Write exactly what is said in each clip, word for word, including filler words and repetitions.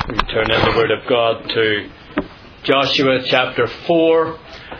We turn in the Word of God to Joshua chapter four,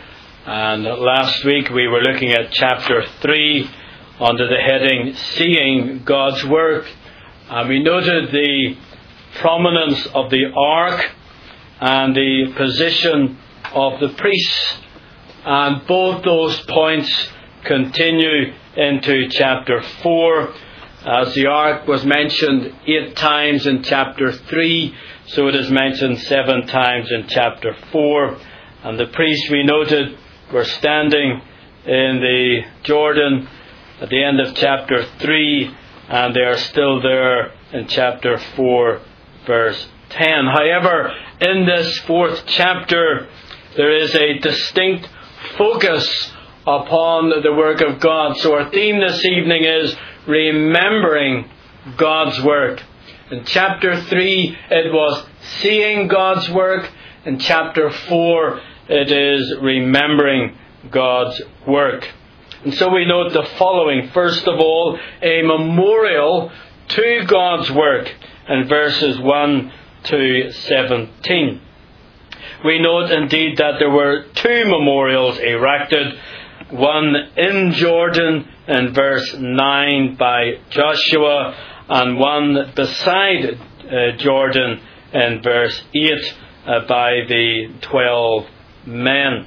and last week we were looking at chapter three under the heading Seeing God's Work, and we noted the prominence of the ark and the position of the priests, and both those points continue into chapter four, as the ark was mentioned eight times in chapter three, so it is mentioned seven times in chapter four. And the priests, we noted, were standing in the Jordan at the end of chapter three, and they are still there in chapter four, verse ten. However, in this fourth chapter, there is a distinct focus upon the work of God. So our theme this evening is remembering God's work. In chapter three, it was seeing God's work. In chapter four, it is remembering God's work. And so we note the following. First of all, a memorial to God's work in verses one to seventeen. We note indeed that there were two memorials erected, one in Jordan in verse nine by Joshua, and one beside uh, Jordan in verse eight uh, by the twelve men.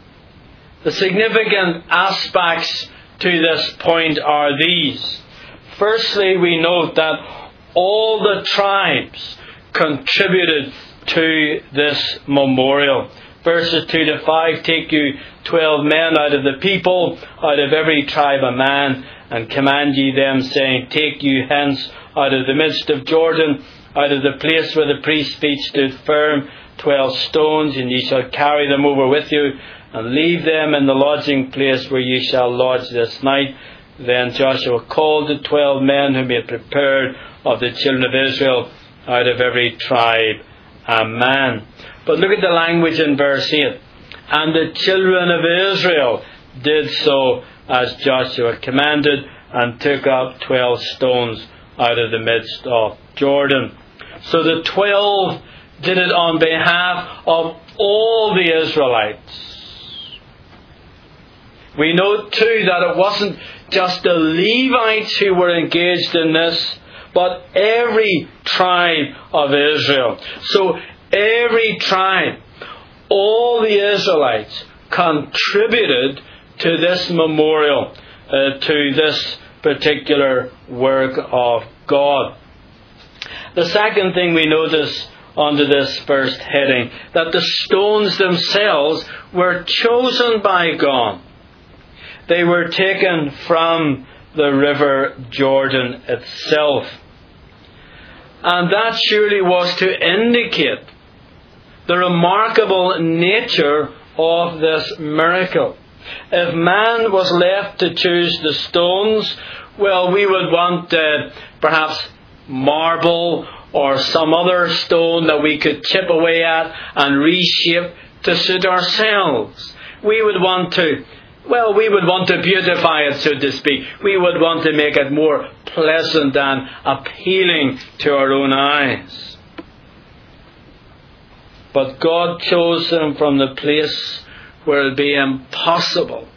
The significant aspects to this point are these. Firstly, we note that all the tribes contributed to this memorial. Verses two to five, take you twelve men out of the people, out of every tribe a man, and command ye them, saying, take you hence out of the midst of Jordan, out of the place where the priest's feet stood firm, twelve stones, and ye shall carry them over with you, and leave them in the lodging place where ye shall lodge this night. Then Joshua called the twelve men whom he had prepared of the children of Israel, out of every tribe a man. But look at the language in verse eight. And the children of Israel did so as Joshua commanded, and took up twelve stones out of the midst of Jordan. So the twelve did it on behalf of all the Israelites. We note too that it wasn't just the Levites who were engaged in this, but every tribe of Israel. So every tribe, all the Israelites contributed to this memorial, uh, to this particular work of God. The second thing we notice under this first heading, that the stones themselves were chosen by God. They were taken from the river Jordan itself. And that surely was to indicate the remarkable nature of this miracle. If man was left to choose the stones, well, we would want uh, perhaps marble or some other stone that we could chip away at and reshape to suit ourselves. We would want to, well, we would want to beautify it, so to speak. We would want to make it more pleasant and appealing to our own eyes. But God chose them from the place where it would be impossible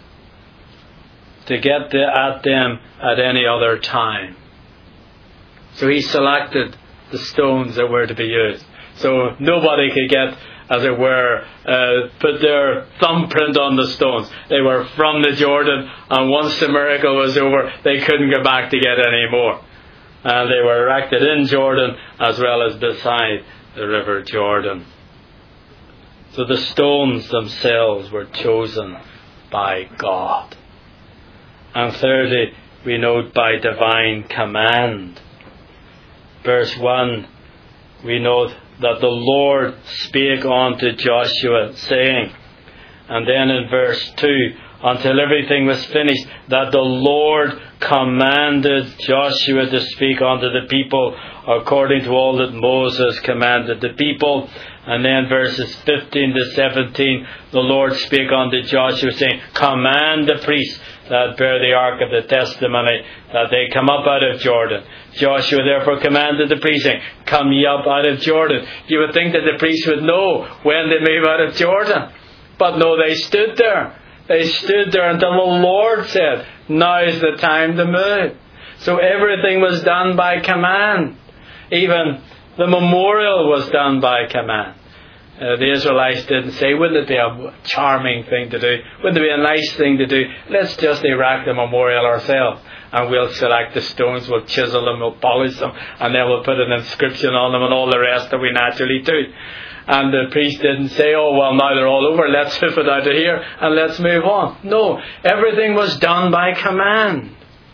to get at them at any other time. So He selected the stones that were to be used. So nobody could get, as it were, uh, put their thumbprint on the stones. They were from the Jordan, and once the miracle was over, they couldn't go back to get any more. And they were erected in Jordan as well as beside the river Jordan. So the stones themselves were chosen by God. And thirdly, we note by divine command. Verse one, we note that the Lord spake unto Joshua, saying, and then in verse two, until everything was finished, that the Lord commanded Joshua to speak unto the people according to all that Moses commanded the people. And then verses fifteen to seventeen, the Lord spake unto Joshua, saying, command the priests that bear the ark of the testimony, that they come up out of Jordan. Joshua therefore commanded the priests, saying, come ye up out of Jordan. You would think that the priests would know when they move out of Jordan. But no, they stood there. They stood there until the Lord said, now is the time to move. So everything was done by command. Even the memorial was done by command. Uh, the Israelites didn't say, wouldn't it be a charming thing to do? Wouldn't it be a nice thing to do? Let's just erect the memorial ourselves. And we'll select the stones, we'll chisel them, we'll polish them, and then we'll put an inscription on them and all the rest that we naturally do. And the priest didn't say, oh, well, now they're all over, let's hoof it out of here and let's move on. No, everything was done by command.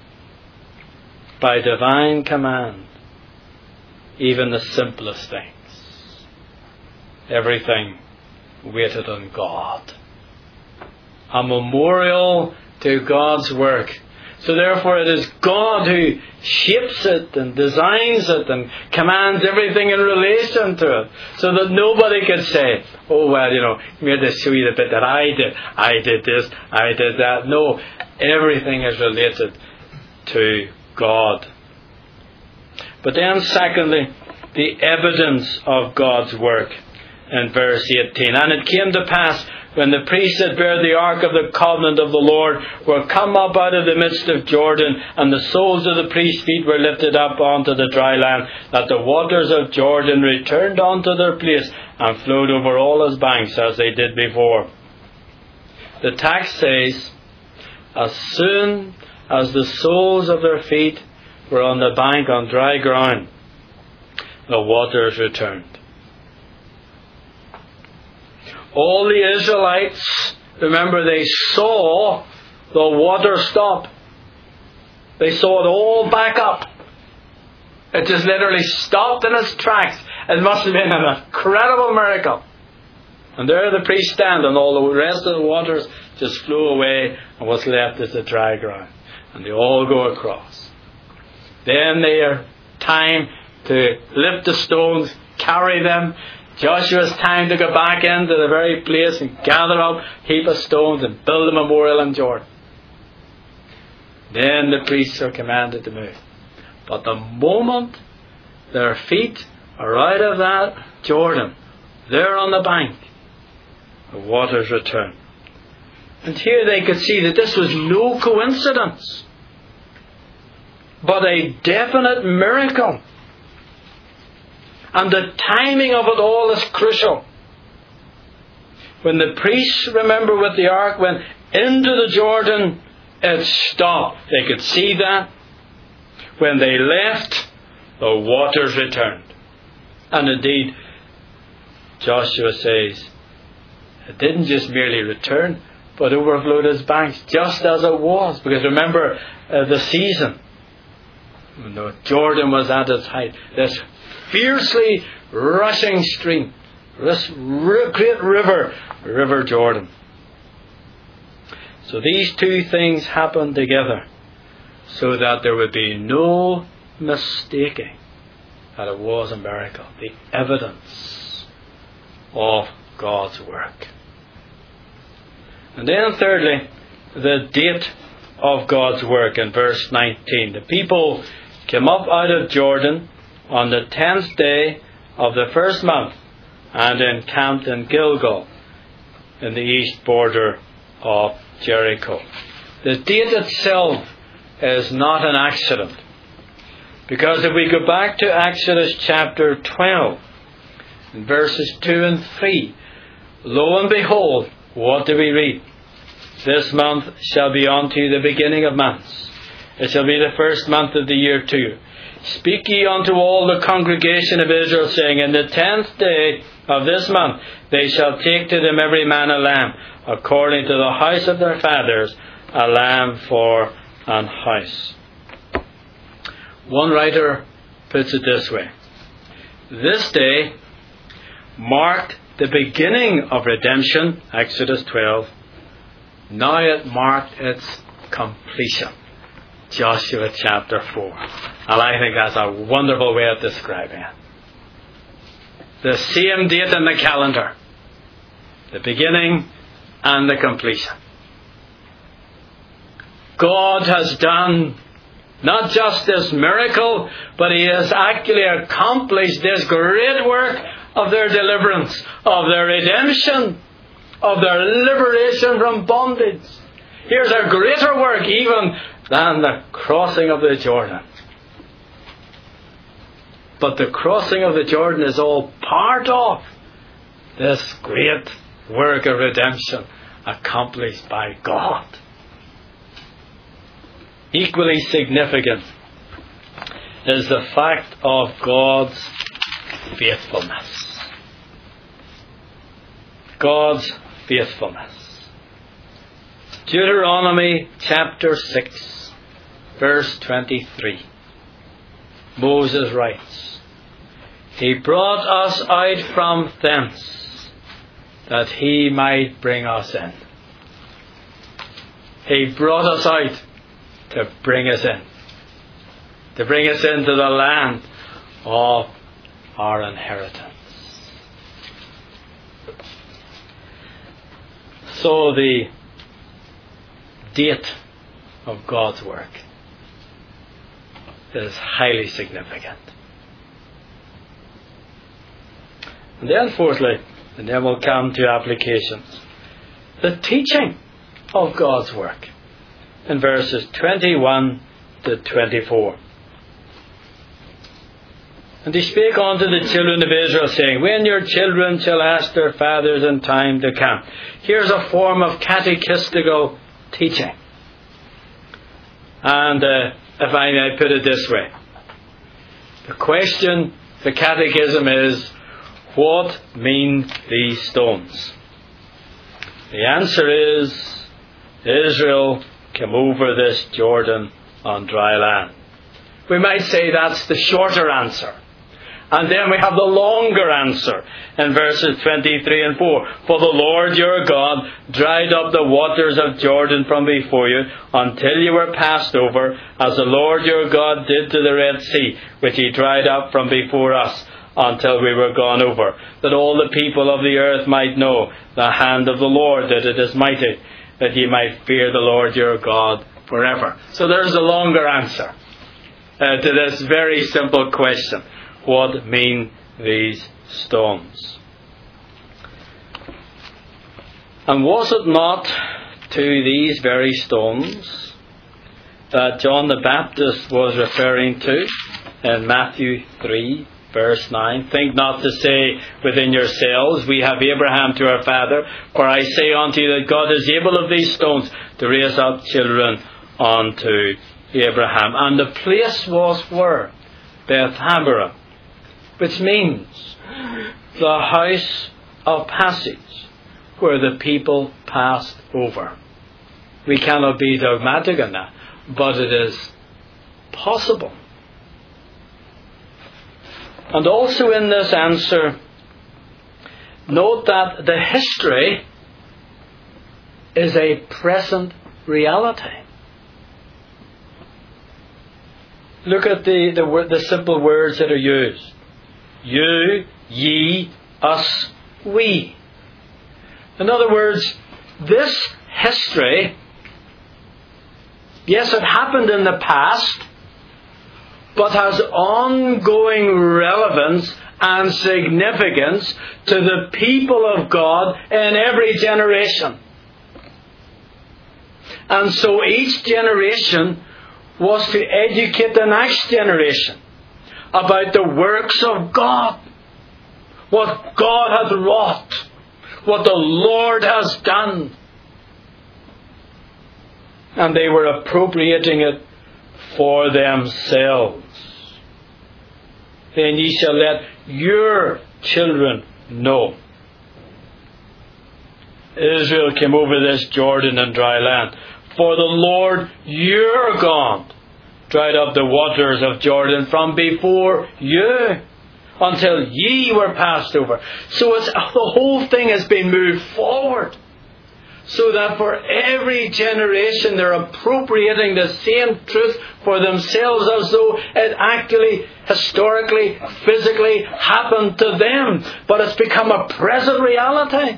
By divine command. Even the simplest things. Everything waited on God. A memorial to God's work. So therefore it is God who shapes it and designs it and commands everything in relation to it. So that nobody could say, oh well, you know, here to show you the bit that I did. I did this, I did that. No, everything is related to God. But then secondly, the evidence of God's work in verse eighteen. And it came to pass, when the priests that bare the ark of the covenant of the Lord were come up out of the midst of Jordan, and the soles of the priests' feet were lifted up onto the dry land, that the waters of Jordan returned unto their place, and flowed over all his banks as they did before. The text says, as soon as the soles of their feet were on the bank on dry ground, the waters returned. All the Israelites, remember, they saw the water stop. They saw it all back up. It just literally stopped in its tracks. It must have been an incredible miracle. And there the priests stand, and all the rest of the waters just flew away, and what's left is the dry ground. And they all go across. Then they are time to lift the stones, carry them. Joshua's time to go back into the very place and gather up a heap of stones and build a memorial in Jordan. Then the priests are commanded to move. But the moment their feet are out of that Jordan, they're on the bank, the waters return. And here they could see that this was no coincidence, but a definite miracle. And the timing of it all is crucial. When the priests, remember, with the ark went into the Jordan, it stopped. They could see that. When they left, the waters returned. And indeed, Joshua says, it didn't just merely return, but overflowed its banks, just as it was. Because remember uh, the season. When the Jordan was at its height, this fiercely rushing stream, this great river, River Jordan. So these two things happened together so that there would be no mistaking that it was a miracle. The evidence of God's work. And then thirdly, the date of God's work in verse nineteen. The people came up out of Jordan on the tenth day of the first month, and encamped in Gilgal, in the east border of Jericho. The date itself is not an accident, because if we go back to Exodus chapter twelve, in verses two and three, lo and behold, what do we read? This month shall be unto you the beginning of months. It shall be the first month of the year to you. Speak ye unto all the congregation of Israel, saying, in the tenth day of this month they shall take to them every man a lamb, according to the house of their fathers, a lamb for an house. One writer puts it this way. This day marked the beginning of redemption, Exodus twelve, Now it marked its completion. Joshua chapter four. And I think that's a wonderful way of describing it. The same date in the calendar. The beginning and the completion. God has done not just this miracle, but He has actually accomplished this great work of their deliverance, of their redemption, of their liberation from bondage. Here's a greater work even than the crossing of the Jordan. But the crossing of the Jordan is all part of this great work of redemption accomplished by God. Equally significant is the fact of God's faithfulness. God's faithfulness. Deuteronomy chapter six, verse twenty-three. Moses writes, He brought us out from thence, that He might bring us in. He brought us out to bring us in. To bring us into the land of our inheritance. So the date of God's work is highly significant. And then fourthly, and then we'll come to applications, the teaching of God's work in verses twenty-one to twenty-four. And He spake unto the children of Israel, saying, When your children shall ask their fathers in time to come. Here's a form of catechistical teaching. And uh, if I may put it this way, the question, the catechism is, what mean these stones? The answer is, Israel came over this Jordan on dry land. We might say that's the shorter answer. And then we have the longer answer in verses twenty-three and four. For the Lord your God dried up the waters of Jordan from before you until you were passed over, as the Lord your God did to the Red Sea, which He dried up from before us until we were gone over, that all the people of the earth might know the hand of the Lord, that it is mighty, that ye might fear the Lord your God forever. So there's a longer answer uh, to this very simple question. What mean these stones? And was it not to these very stones that John the Baptist was referring to in Matthew three, verse nine? Think not to say within yourselves, We have Abraham to our father, for I say unto you that God is able of these stones to raise up children unto Abraham. And the place was where? Beth-Haburah, which means the house of passage, where the people passed over. We cannot be dogmatic on that, but it is possible. And also in this answer, note that the history is a present reality. Look at the, the, word, the simple words that are used. You, ye, us, we. In other words, this history, yes, it happened in the past, but has ongoing relevance and significance to the people of God in every generation. And so each generation was to educate the next generation about the works of God, what God hath wrought, what the Lord has done. And they were appropriating it for themselves. Then ye shall let your children know. Israel came over this Jordan and dry land. For the Lord your God dried up the waters of Jordan from before you, until ye were passed over. So it's, the whole thing has been moved forward. so that for every generation they're appropriating the same truth for themselves as though it actually, historically, physically happened to them. But it's become a present reality.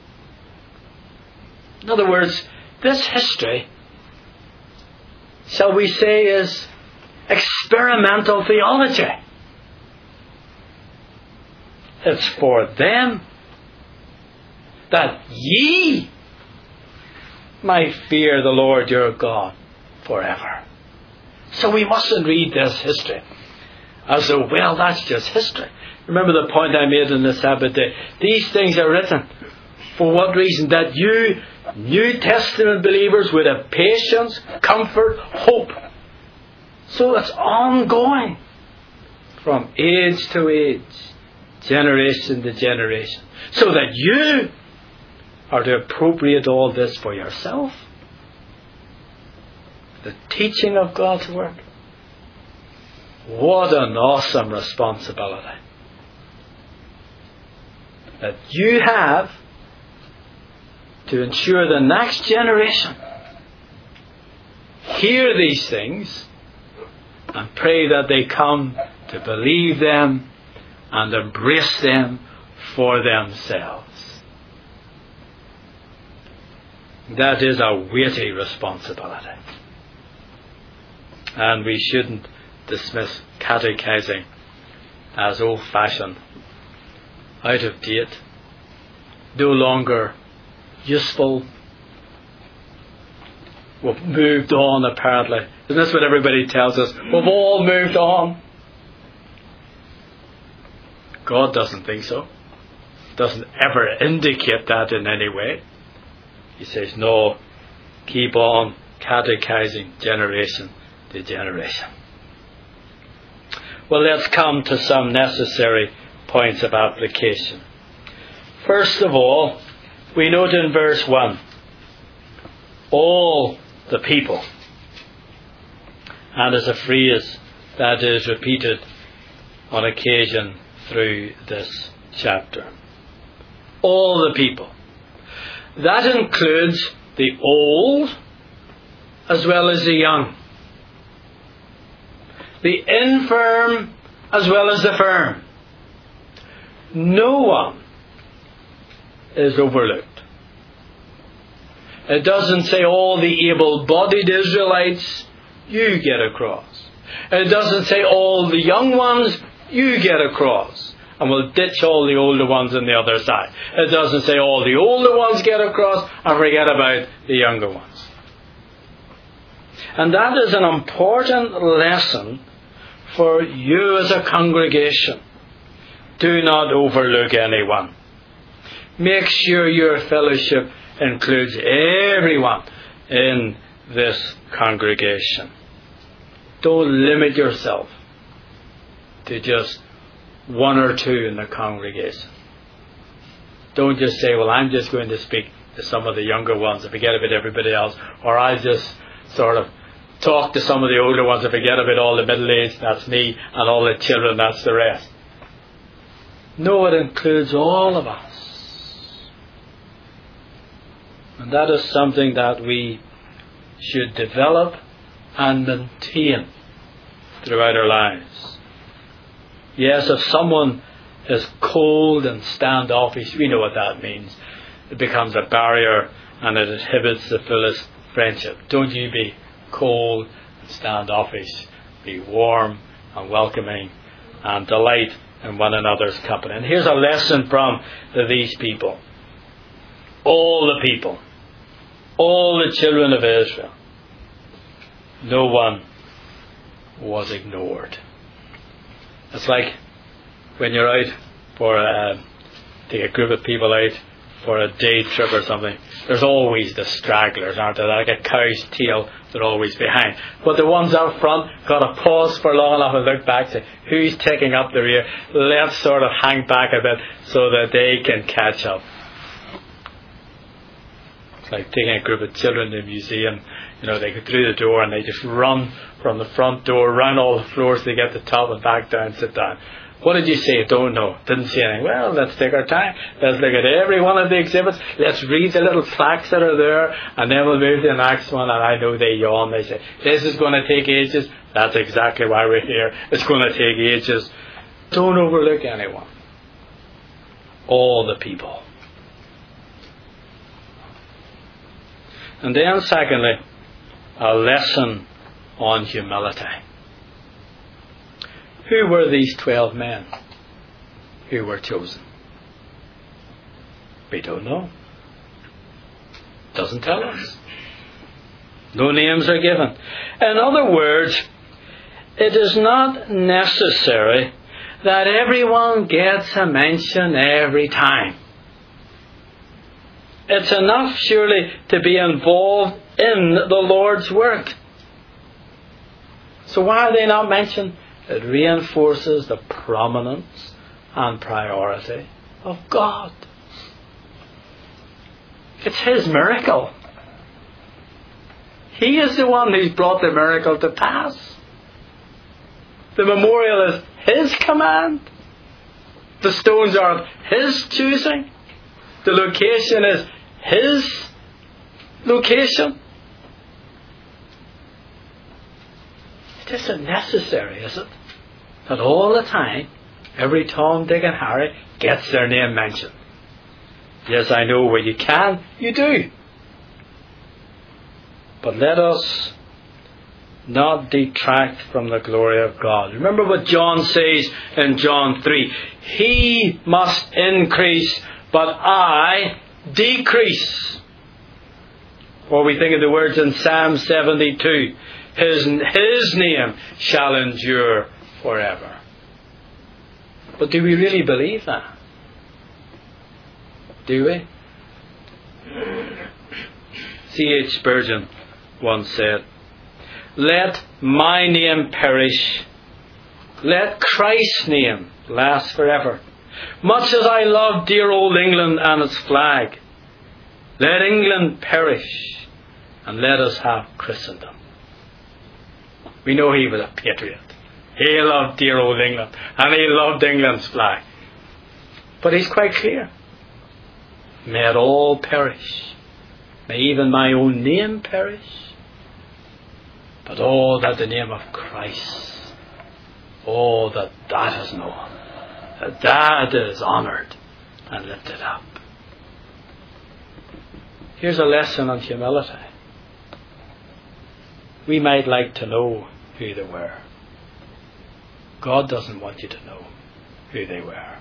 In other words, this history, shall we say, is experimental theology. It's for them, that ye might fear the Lord your God forever. So we mustn't read this history as though, well, that's just history. Remember the point I made on the Sabbath day. These things are written for what reason? That you, New Testament believers, would have patience, comfort, hope. So it's ongoing from age to age, generation to generation, so that you are to appropriate all this for yourself. The teaching of God's Word. What an awesome responsibility that you have to ensure the next generation hear these things and pray that they come to believe them and embrace them for themselves. That is a weighty responsibility. And we shouldn't dismiss catechizing as old-fashioned, out of date, no longer useful. We've moved on, apparently. Isn't this what everybody tells us? We've all moved on. God doesn't think so. Doesn't ever indicate that in any way. He says, no, keep on catechizing generation to generation. Well, let's come to some necessary points of application. First of all, we note in verse one, all the people. And as a phrase that is repeated on occasion through this chapter. All the people. That includes the old as well as the young. The infirm as well as the firm. No one is overlooked. It doesn't say all the able-bodied Israelites, you get across. It doesn't say all the young ones, you get across. And we'll ditch all the older ones on the other side. It doesn't say all the older ones get across and forget about the younger ones. And that is an important lesson for you as a congregation. Do not overlook anyone. Make sure your fellowship includes everyone in this congregation. Don't limit yourself to just one or two in the congregation. Don't just say, well, I'm just going to speak to some of the younger ones and forget about everybody else. Or I'll just sort of talk to some of the older ones and forget about all the middle-aged, that's me, and all the children, that's the rest. No, it includes all of us. And that is something that we should develop and maintain throughout our lives. Yes, if someone is cold and standoffish, we know what that means. It becomes a barrier and it inhibits the fullest friendship. Don't you be cold and standoffish. Be warm and welcoming and delight in one another's company. And here's a lesson from these people. All the people. All the children of Israel. No one was ignored. It's like when you're out for a, take a group of people out for a day trip or something. There's always the stragglers, aren't there? Like a cow's tail, they're always behind. But the ones out front got to pause for long enough and look back to who's taking up the rear. Let's sort of hang back a bit so that they can catch up. It's like taking a group of children to a museum. You know, they go through the door and they just run from the front door, round all the floors, they get to the top and back down, sit down. What did you say? Don't know. Didn't say anything. Well, let's take our time. Let's look at every one of the exhibits. Let's read the little plaques that are there, and then we'll move to the next one. And I know they yawn. They say, this is going to take ages. That's exactly why we're here. It's going to take ages. Don't overlook anyone. All the people. And then secondly, a lesson on humility. Who were these twelve men who were chosen? We don't know. Doesn't tell us. No names are given. In other words, it is not necessary that everyone gets a mention every time. It's enough, surely, to be involved in the Lord's work. So why are they not mentioned? It reinforces the prominence and priority of God. It's His miracle. He is the one who's brought the miracle to pass. The memorial is His command. The stones are of His choosing. The location is His location. It isn't necessary, is it? That all the time, every Tom, Dick and Harry gets their name mentioned. Yes, I know where you can, you do. But let us not detract from the glory of God. Remember what John says in John three. He must increase, but I decrease. Or we think of the words in Psalm seventy-two. His, his name shall endure forever. But do we really believe that? Do we? C H Spurgeon once said, let my name perish. Let Christ's name last forever. Much as I love dear old England and its flag, let England perish and let us have Christendom. We know he was a patriot. He loved dear old England and he loved England's flag. But he's quite clear. May it all perish. May even my own name perish. But all that the name of Christ, all that that is known, that that is honoured and lifted up. Here's a lesson on humility. We might like to know who they were. God doesn't want you to know who they were.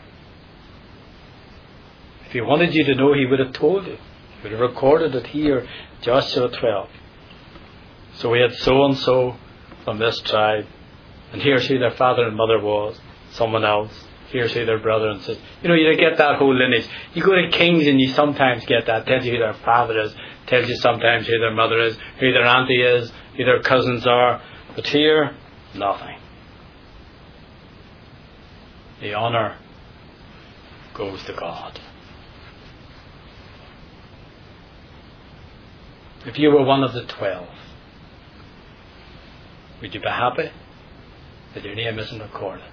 If He wanted you to know, He would have told you. He would have recorded it here, Joshua twelve. So we had so-and-so from this tribe, and here's who their father and mother was, someone else. Here's who their brother and sister. You know, you get that whole lineage. You go to Kings and you sometimes get that. Tells you who their father is. Tells you sometimes who their mother is, who their auntie is, who their cousins are. But here, nothing. The honour goes to God. If you were one of the twelve, would you be happy that your name isn't recorded?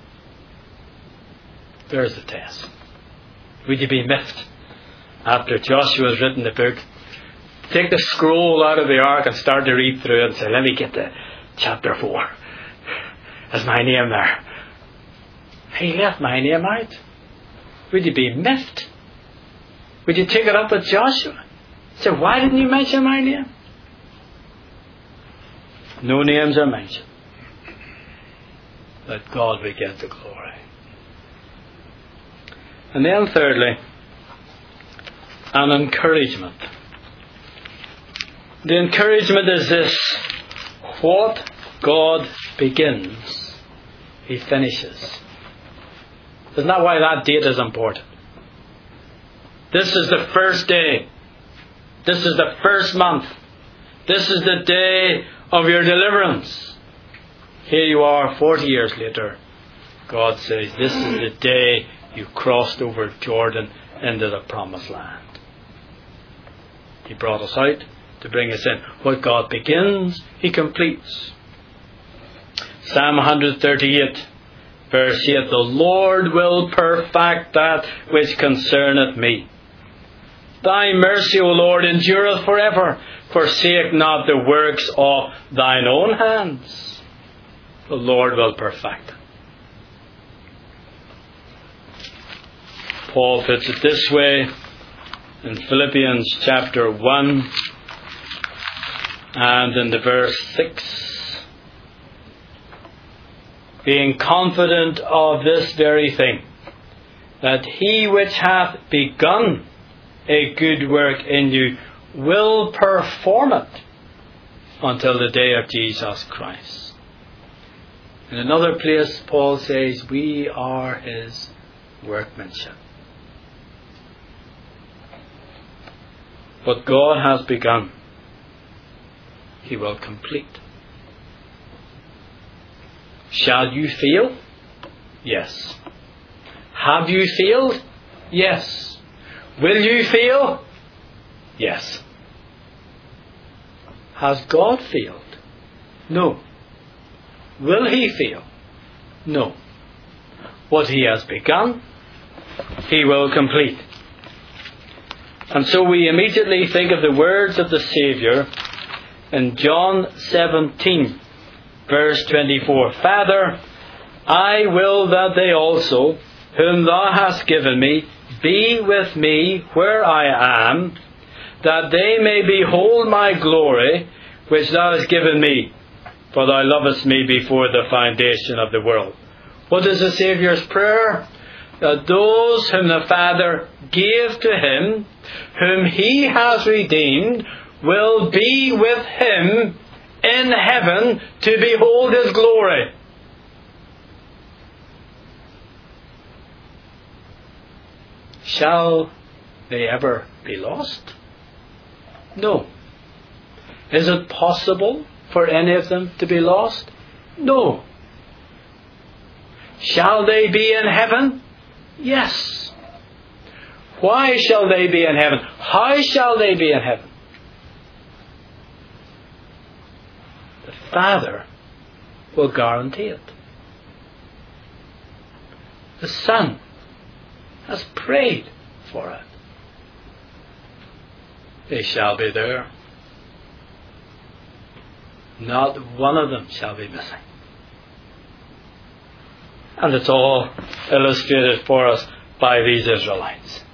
There's the test. Would you be miffed after Joshua's written the book? Take the scroll out of the ark and start to read through it and say, let me get to chapter four. Is my name there? He left my name out. Would you be miffed? Would you take it up with Joshua? Say, why didn't you mention my name? No names are mentioned. Let God will get the glory. And then thirdly, an encouragement. The encouragement is this: what God begins, He finishes. Isn't that why that date is important? This is the first day. This is the first month. This is the day of your deliverance. Here you are forty years later. God says, this is the day you crossed over Jordan into the promised land. He brought us out to bring us in. What God begins, He completes. Psalm one thirty-eight, Verse eight, the Lord will perfect that which concerneth me. Thy mercy, O Lord, endureth forever. Forsake not the works of thine own hands. The Lord will perfect it. Paul puts it this way in Philippians chapter one and in the verse six. Being confident of this very thing, that he which hath begun a good work in you will perform it until the day of Jesus Christ. In another place, Paul says, we are his workmanship. What God has begun, he will complete. Shall you fail? Yes. Have you failed? Yes. Will you fail? Yes. Has God failed? No. Will he fail? No. What he has begun, he will complete. And so we immediately think of the words of the Saviour in John seventeen, verse twenty-four. Father, I will that they also, whom thou hast given me, be with me where I am, that they may behold my glory, which thou hast given me, for thou lovest me before the foundation of the world. What is the Saviour's prayer? That those whom the Father gave to him, whom he has redeemed, will be with him in heaven to behold his glory. Shall they ever be lost? No. Is it possible for any of them to be lost? No. Shall they be in heaven? Yes. Why shall they be in heaven? How shall they be in heaven? The Father will guarantee it. The Son has prayed for it. They shall be there. Not one of them shall be missing. And it's all illustrated for us by these Israelites.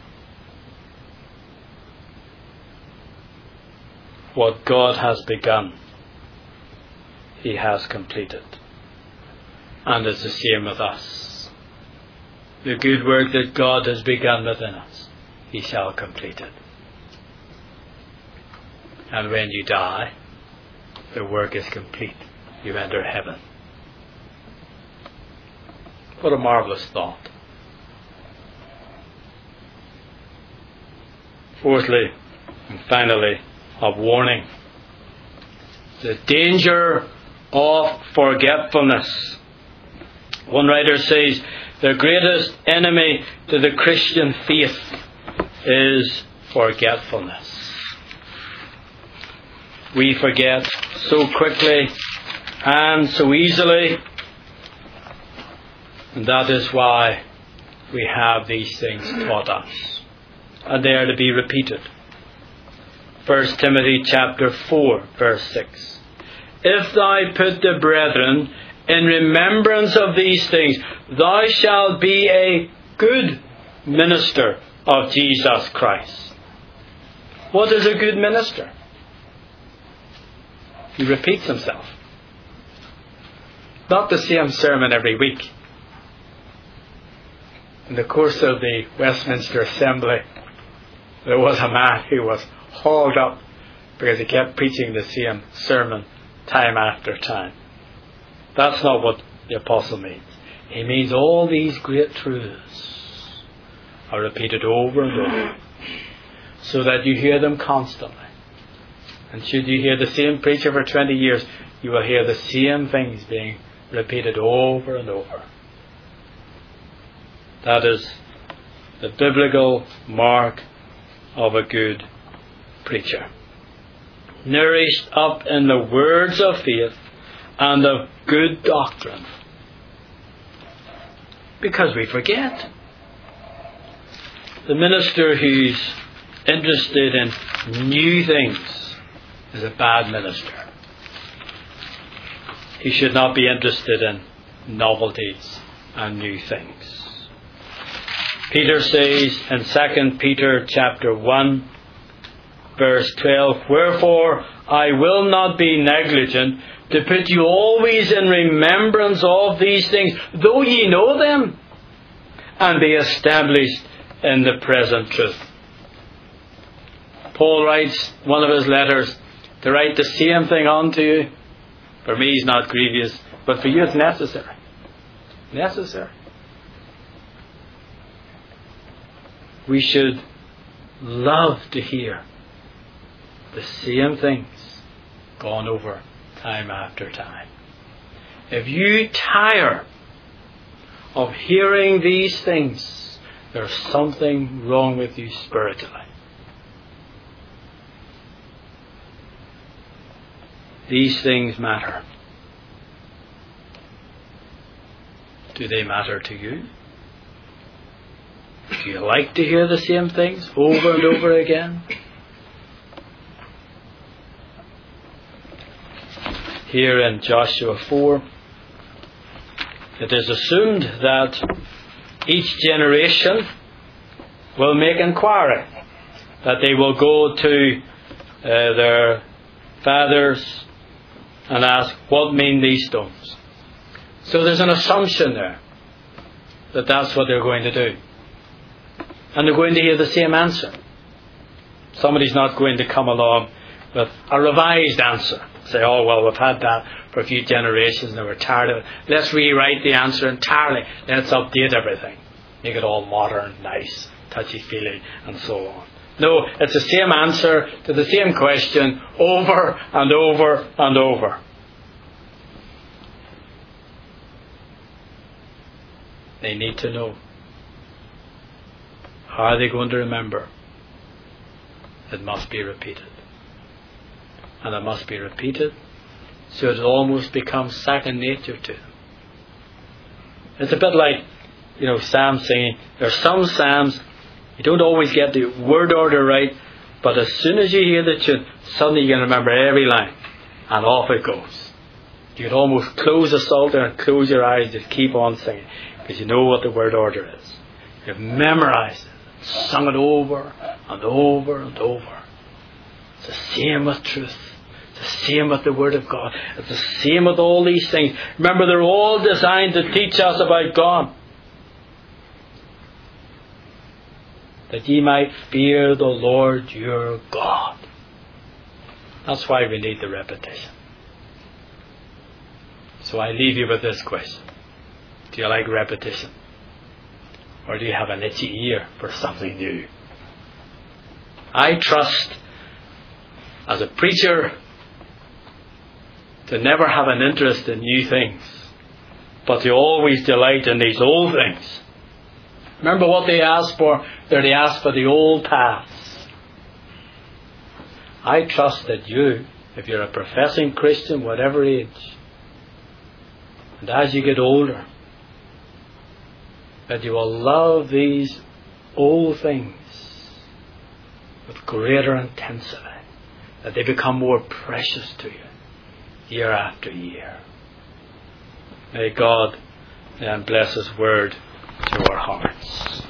What God has begun, he has completed. And it's the same with us. The good work that God has begun within us, he shall complete it. And when you die, the work is complete. You enter heaven. What a marvelous thought. Fourthly, and finally, a warning. The danger of forgetfulness. One writer says, the greatest enemy to the Christian faith is forgetfulness. We forget so quickly and so easily. And that is why we have these things taught us. And they are to be repeated. First Timothy chapter four, verse six. If thou put the brethren in remembrance of these things, thou shalt be a good minister of Jesus Christ. What is a good minister? He repeats himself. Not the same sermon every week. In the course of the Westminster Assembly, there was a man who was hauled up because he kept preaching the same sermon time after time. That's not what the apostle means. He means all these great truths are repeated over and over so that you hear them constantly. And should you hear the same preacher for twenty years, you will hear the same things being repeated over and over. That is the biblical mark of a good preacher. Nourished up in the words of faith and of good doctrine. Because we forget. The minister who's interested in new things is a bad minister. He should not be interested in novelties and new things. Peter says in Second Peter chapter one, verse twelve, "Wherefore I will not be negligent to put you always in remembrance of these things, though ye know them, and be established in the present truth." Paul writes one of his letters to write the same thing unto you. For me it's not grievous, but for you it's necessary. Necessary. We should love to hear the same things gone over time after time. If you tire of hearing these things, there's something wrong with you spiritually. These things matter. Do they matter to you? Do you like to hear the same things over and over again? Here in Joshua four, it is assumed that each generation will make inquiry, that they will go to uh, their fathers and ask, what mean these stones? So there's an assumption there that that's what they're going to do. And they're going to hear the same answer. Somebody's not going to come along with a revised answer. Say, oh, well, we've had that for a few generations and we're tired of it. Let's rewrite the answer entirely. Let's update everything. Make it all modern, nice, touchy-feely, and so on. No, it's the same answer to the same question over and over and over. They need to know. How are they going to remember? It must be repeated. And it must be repeated so it almost becomes second nature to them. It's a bit like, you know, psalm singing. There are some psalms you don't always get the word order right, but as soon as you hear the tune, suddenly you can remember every line, and off it goes. You can almost close the psalter and close your eyes, just keep on singing, because you know what the word order is. You've memorized it, sung it over and over and over. It's the same with truth. It's the same with the Word of God. It's the same with all these things. Remember, they're all designed to teach us about God. That ye might fear the Lord your God. That's why we need the repetition. So I leave you with this question. Do you like repetition? Or do you have an itchy ear for something new? I trust, as a preacher, to never have an interest in new things, but to always delight in these old things. Remember what they asked for? They asked for the old paths. I trust that you, if you're a professing Christian, whatever age, and as you get older, that you will love these old things with greater intensity, that they become more precious to you year after year. May God then bless His word to our hearts.